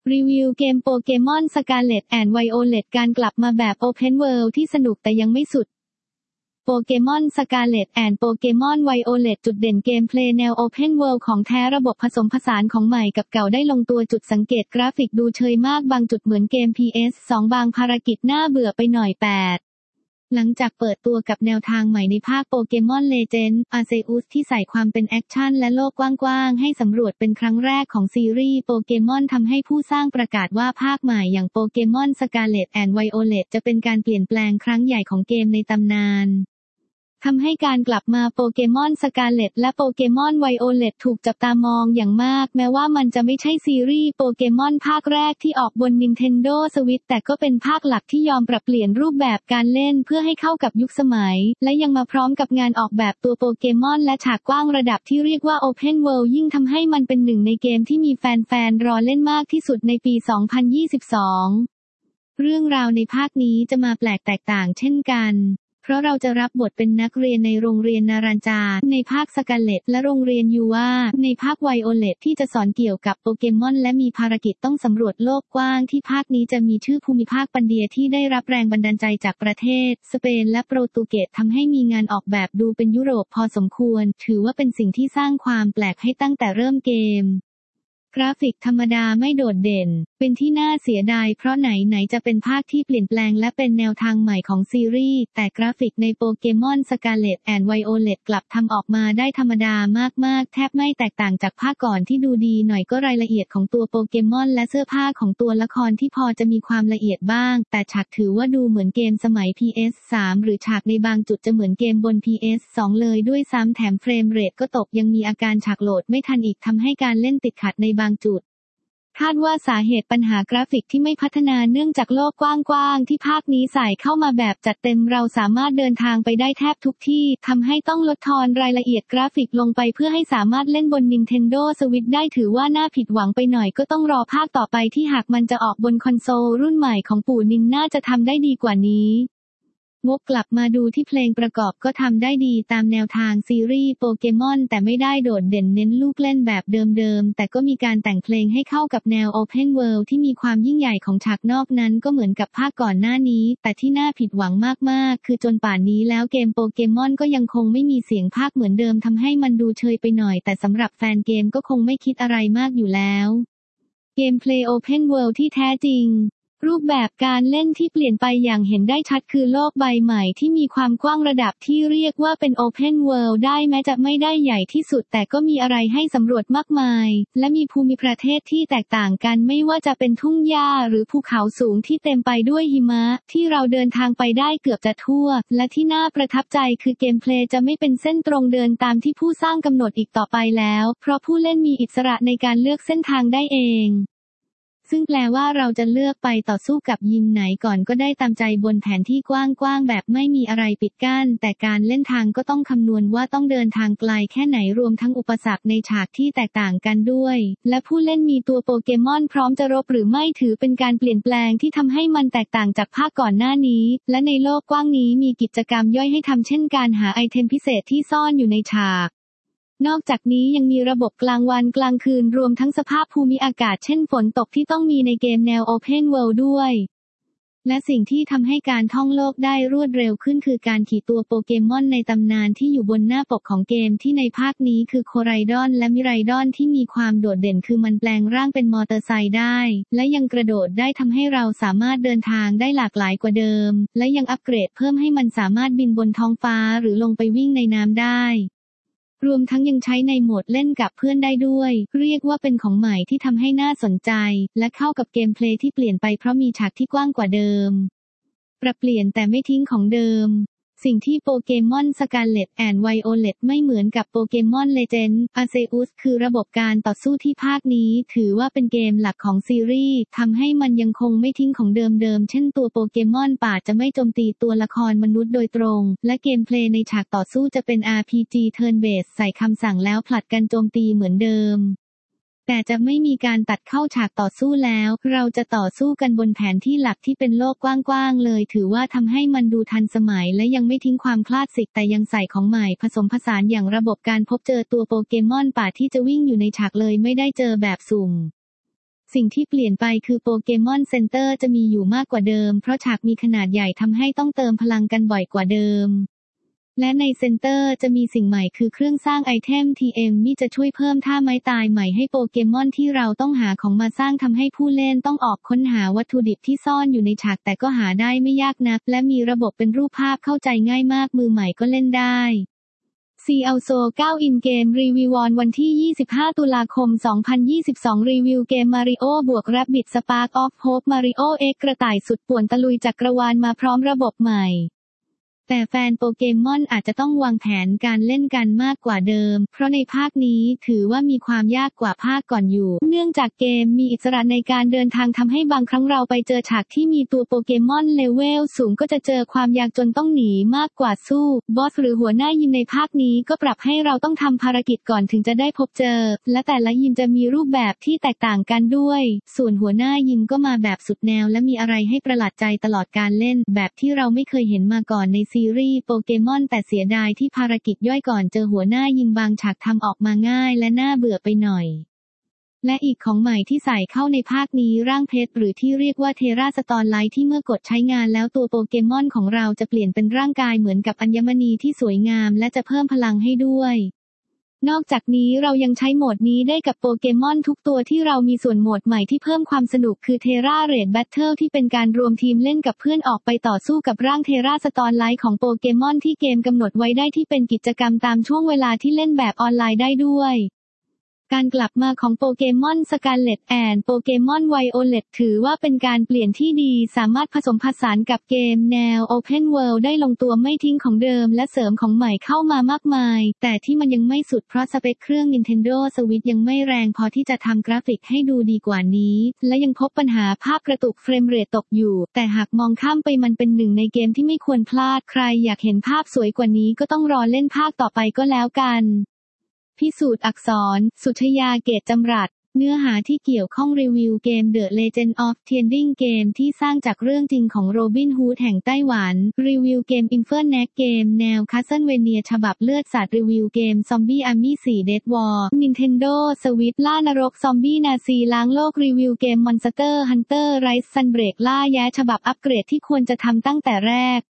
รีวิวเกมโปเกมอนสกาเลตแอนด์ไวโอเลตการกลับมาแบบ Open World ที่สนุกแต่ยังไม่สุดโปเกมอนสกาเลตแอนด์โปเกมอนไวโอเลตจุดเด่นเกมเพลย์แนว Open World ของแท้ระบบผสมผสานของใหม่กับเก่าได้ลงตัวจุดสังเกตกราฟิกดูเชยมากบางจุดเหมือนเกม PS2 บางภารกิจน่าเบื่อไปหน่อย8หลังจากเปิดตัวกับแนวทางใหม่ในภาคโปเกมอนเลเจนด์อาร์เซอุสที่ใส่ความเป็นแอคชั่นและโลกกว้างๆให้สำรวจเป็นครั้งแรกของซีรีส์โปเกมอนทำให้ผู้สร้างประกาศว่าภาคใหม่อย่างโปเกมอนสกาเลตแอนด์ไวโอเลตจะเป็นการเปลี่ยนแปลงครั้งใหญ่ของเกมในตำนานทำให้การกลับมาโปเกมอนสกาเลตและโปเกมอนไวโอเลตถูกจับตามองอย่างมากแม้ว่ามันจะไม่ใช่ซีรีส์โปเกมอนภาคแรกที่ออกบน Nintendo Switch แต่ก็เป็นภาคหลักที่ยอมปรับเปลี่ยนรูปแบบการเล่นเพื่อให้เข้ากับยุคสมัยและยังมาพร้อมกับงานออกแบบตัวโปเกมอนและฉากกว้างระดับที่เรียกว่า Open World ยิ่งทำให้มันเป็นหนึ่งในเกมที่มีแฟนๆรอเล่นมากที่สุดในปี 2022 เรื่องราวในภาคนี้จะมาแปลกแตกต่างเช่นกันเพราะเราจะรับบทเป็นนักเรียนในโรงเรียนนารันจาในภาคสกาเลตและโรงเรียนยูวาในภาคไวโอเลตที่จะสอนเกี่ยวกับโปเกมอนและมีภารกิจต้องสำรวจโลกกว้างที่ภาคนี้จะมีชื่อภูมิภาคปันเดียที่ได้รับแรงบันดาลใจจากประเทศสเปนและโปรตุเกสทำให้มีงานออกแบบดูเป็นยุโรปพอสมควรถือว่าเป็นสิ่งที่สร้างความแปลกให้ตั้งแต่เริ่มเกมกราฟิกธรรมดาไม่โดดเด่นเป็นที่น่าเสียดายเพราะไหนจะเป็นภาคที่เปลี่ยนแปลงและเป็นแนวทางใหม่ของซีรีส์แต่กราฟิกในโปเกมอนสกาเลตแอนด์ไวโอเลตกลับทำออกมาได้ธรรมดามากๆแทบไม่แตกต่างจากภาคก่อนที่ดูดีหน่อยก็รายละเอียดของตัวโปเกมอนและเสื้อผ้าของตัวละครที่พอจะมีความละเอียดบ้างแต่ฉากถือว่าดูเหมือนเกมสมัย PS3 หรือฉากในบางจุดจะเหมือนเกมบน PS2 เลยด้วยซ้ำแถมเฟรมเรทก็ตกยังมีอาการฉากโหลดไม่ทันอีกทำให้การเล่นติดขัดในบางจุดคาดว่าสาเหตุปัญหากราฟิกที่ไม่พัฒนาเนื่องจากโลกกว้างๆที่ภาคนี้ใส่เข้ามาแบบจัดเต็มเราสามารถเดินทางไปได้แทบทุกที่ทำให้ต้องลดทอนรายละเอียดกราฟิกลงไปเพื่อให้สามารถเล่นบน Nintendo Switch ได้ถือว่าน่าผิดหวังไปหน่อยก็ต้องรอภาคต่อไปที่หากมันจะออกบนคอนโซลรุ่นใหม่ของปู่นินน่าจะทำได้ดีกว่านี้วกกลับมาดูที่เพลงประกอบก็ทำได้ดีตามแนวทางซีรีส์โปเกมอนแต่ไม่ได้โดดเด่นเน้นลูกเล่นแบบเดิมๆแต่ก็มีการแต่งเพลงให้เข้ากับแนว Open World ที่มีความยิ่งใหญ่ของฉากนอกนั้นก็เหมือนกับภาคก่อนหน้านี้แต่ที่น่าผิดหวังมากๆคือจนป่านนี้แล้วเกมโปเกมอนก็ยังคงไม่มีเสียงภาคเหมือนเดิมทำให้มันดูเชยไปหน่อยแต่สำหรับแฟนเกมก็คงไม่คิดอะไรมากอยู่แล้วเกมเพลย์ Open World ที่แท้จริงรูปแบบการเล่นที่เปลี่ยนไปอย่างเห็นได้ชัดคือโลกใบใหม่ที่มีความกว้างระดับที่เรียกว่าเป็น Open World ได้แม้จะไม่ได้ใหญ่ที่สุดแต่ก็มีอะไรให้สำรวจมากมายและมีภูมิประเทศที่แตกต่างกันไม่ว่าจะเป็นทุ่งหญ้าหรือภูเขาสูงที่เต็มไปด้วยหิมะที่เราเดินทางไปได้เกือบจะทั่วและที่น่าประทับใจคือเกมเพลย์จะไม่เป็นเส้นตรงเดินตามที่ผู้สร้างกำหนดอีกต่อไปแล้วเพราะผู้เล่นมีอิสระในการเลือกเส้นทางได้เองซึ่งแปลว่าเราจะเลือกไปต่อสู้กับยิมไหนก่อนก็ได้ตามใจบนแผนที่กว้างๆแบบไม่มีอะไรปิดกั้นแต่การเล่นทางก็ต้องคำนวณว่าต้องเดินทางไกลแค่ไหนรวมทั้งอุปสรรคในฉากที่แตกต่างกันด้วยและผู้เล่นมีตัวโปเกมอนพร้อมจะรบหรือไม่ถือเป็นการเปลี่ยนแปลงที่ทำให้มันแตกต่างจากภาคก่อนหน้านี้และในโลกกว้างนี้มีกิจกรรมย่อยให้ทำเช่นการหาไอเทมพิเศษที่ซ่อนอยู่ในฉากนอกจากนี้ยังมีระบบกลางวันกลางคืนรวมทั้งสภาพภูมิอากาศเช่นฝนตกที่ต้องมีในเกมแนว Open World ด้วยและสิ่งที่ทำให้การท่องโลกได้รวดเร็วขึ้นคือการขี่ตัวโปเกมอนในตำนานที่อยู่บนหน้าปกของเกมที่ในภาคนี้คือโคไรดอนและมิไรดอนที่มีความโดดเด่นคือมันแปลงร่างเป็นมอเตอร์ไซค์ได้และยังกระโดดได้ทำให้เราสามารถเดินทางได้หลากหลายกว่าเดิมและยังอัปเกรดเพิ่มให้มันสามารถบินบนท้องฟ้าหรือลงไปวิ่งในน้ำได้รวมทั้งยังใช้ในโหมดเล่นกับเพื่อนได้ด้วยเรียกว่าเป็นของใหม่ที่ทำให้น่าสนใจและเข้ากับเกมเพลย์ที่เปลี่ยนไปเพราะมีฉากที่กว้างกว่าเดิมปรับเปลี่ยนแต่ไม่ทิ้งของเดิมสิ่งที่โปเกมอนสกาเลตแอนด์ไวโอเลตไม่เหมือนกับโปเกมอนเลเจนด์อาร์เซอุสคือระบบการต่อสู้ที่ภาคนี้ถือว่าเป็นเกมหลักของซีรีส์ทำให้มันยังคงไม่ทิ้งของเดิมเช่นตัวโปเกมอนป่าจะไม่โจมตีตัวละครมนุษย์โดยตรงและเกมเพลย์ในฉากต่อสู้จะเป็น RPG Turn Based ใส่คำสั่งแล้วผลัดกันโจมตีเหมือนเดิมแต่จะไม่มีการตัดเข้าฉากต่อสู้แล้วเราจะต่อสู้กันบนแผนที่หลักที่เป็นโลกกว้างๆเลยถือว่าทำให้มันดูทันสมัยและยังไม่ทิ้งความคลาสสิกแต่ยังใส่ของใหม่ผสมผสานอย่างระบบการพบเจอตัวโปเกมอนป่าที่จะวิ่งอยู่ในฉากเลยไม่ได้เจอแบบสุ่มสิ่งที่เปลี่ยนไปคือโปเกมอนเซ็นเตอร์จะมีอยู่มากกว่าเดิมเพราะฉากมีขนาดใหญ่ทำให้ต้องเติมพลังกันบ่อยกว่าเดิมและในเซ็นเตอร์จะมีสิ่งใหม่คือเครื่องสร้างไอเทม TM นี่จะช่วยเพิ่มท่าไม้ตายใหม่ให้โปเกมอนที่เราต้องหาของมาสร้างทำให้ผู้เล่นต้องออกค้นหาวัตถุดิบที่ซ่อนอยู่ในฉากแต่ก็หาได้ไม่ยากนักและมีระบบเป็นรูปภาพเข้าใจง่ายมากมือใหม่ก็เล่นได้CLSO 9 In Game Review วันที่ 25 ตุลาคม 2022 รีวิวเกม Mario บวก Rabbids Spark of Hope Mario X กระต่ายสุดป่วนตะลุยจักรวาลมาพร้อมระบบใหม่แต่แฟนโปเกมอนอาจจะต้องวางแผนการเล่นกันมากกว่าเดิมเพราะในภาคนี้ถือว่ามีความยากกว่าภาคก่อนอยู่เนื่องจากเกมมีอิสระในการเดินทางทำให้บางครั้งเราไปเจอฉากที่มีตัวโปเกมอนเลเวลสูงก็จะเจอความยากจนต้องหนีมากกว่าสู้บอสหรือหัวหน้ายิมในภาคนี้ก็ปรับให้เราต้องทำภารกิจก่อนถึงจะได้พบเจอและแต่ละยิมจะมีรูปแบบที่แตกต่างกันด้วยส่วนหัวหน้ายิมก็มาแบบสุดแนวและมีอะไรให้ประหลาดใจตลอดการเล่นแบบที่เราไม่เคยเห็นมาก่อนในซีรีส์โปเกมอนแต่เสียดายที่ภารกิจย่อยก่อนเจอหัวหน้ายิงบางฉากทำออกมาง่ายและน่าเบื่อไปหน่อยและอีกของใหม่ที่ใส่เข้าในภาคนี้ร่างเพชรหรือที่เรียกว่าเทราสตอร์ไลท์ที่เมื่อกดใช้งานแล้วตัวโปเกมอนของเราจะเปลี่ยนเป็นร่างกายเหมือนกับอัญมณีที่สวยงามและจะเพิ่มพลังให้ด้วยนอกจากนี้เรายังใช้โหมดนี้ได้กับโปเกมอนทุกตัวที่เรามีส่วนโหมดใหม่ที่เพิ่มความสนุกคือเทราเรดแบทเทิลที่เป็นการรวมทีมเล่นกับเพื่อนออกไปต่อสู้กับร่างเทราสตอร์ไลท์ของโปเกมอนที่เกมกำหนดไว้ได้ที่เป็นกิจกรรมตามช่วงเวลาที่เล่นแบบออนไลน์ได้ด้วยการกลับมาของโปเกมอนสการ์เล็ตแอนด์โปเกมอนไวโอเลตถือว่าเป็นการเปลี่ยนที่ดีสามารถผสมผสานกับเกมแนว Open World ได้ลงตัวไม่ทิ้งของเดิมและเสริมของใหม่เข้ามามากมายแต่ที่มันยังไม่สุดเพราะสเปคเครื่อง Nintendo Switch ยังไม่แรงพอที่จะทำกราฟิกให้ดูดีกว่านี้และยังพบปัญหาภาพกระตุกเฟรมเรทตกอยู่แต่หากมองข้ามไปมันเป็นหนึ่งในเกมที่ไม่ควรพลาดใครอยากเห็นภาพสวยกว่านี้ก็ต้องรอเล่นภาคต่อไปก็แล้วกันพิสูจน์อักษรสุชยาเกตจำรัดเนื้อหาที่เกี่ยวข้องรีวิวเกม The Legend of Tianding เกมที่สร้างจากเรื่องจริงของโรบินฮูดแห่งไต้หวันรีวิวเกม Infernax เกมแนว Castlevania ฉบับเลือดสาดรีวิวเกม Zombie Army 4 Dead War Nintendo Switch ล่านรกซอมบี้นาซีล้างโลกรีวิวเกม Monster Hunter Rise Sunbreak ล่าแย้ฉบับอัปเกรดที่ควรจะทำตั้งแต่แรก